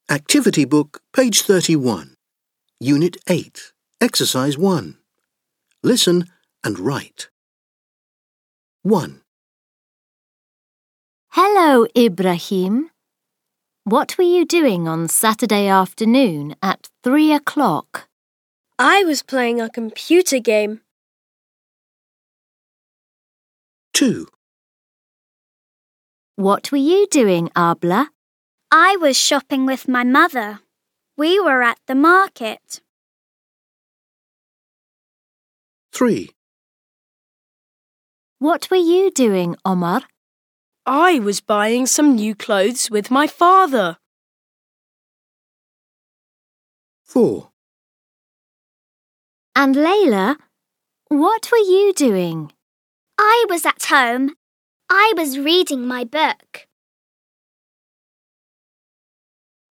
Activity Book, page 31. Unit 8, Exercise 1. Listen and write. 1. Hello, Ibrahim. What were you doing on Saturday afternoon at 3 o'clock? I was playing a computer game. 2. What were you doing, Abla? I was shopping with my mother. We were at the market. 3. What were you doing, Omar? I was buying some new clothes with my father. 4. And Layla, what were you doing? I was at home. I was reading my book.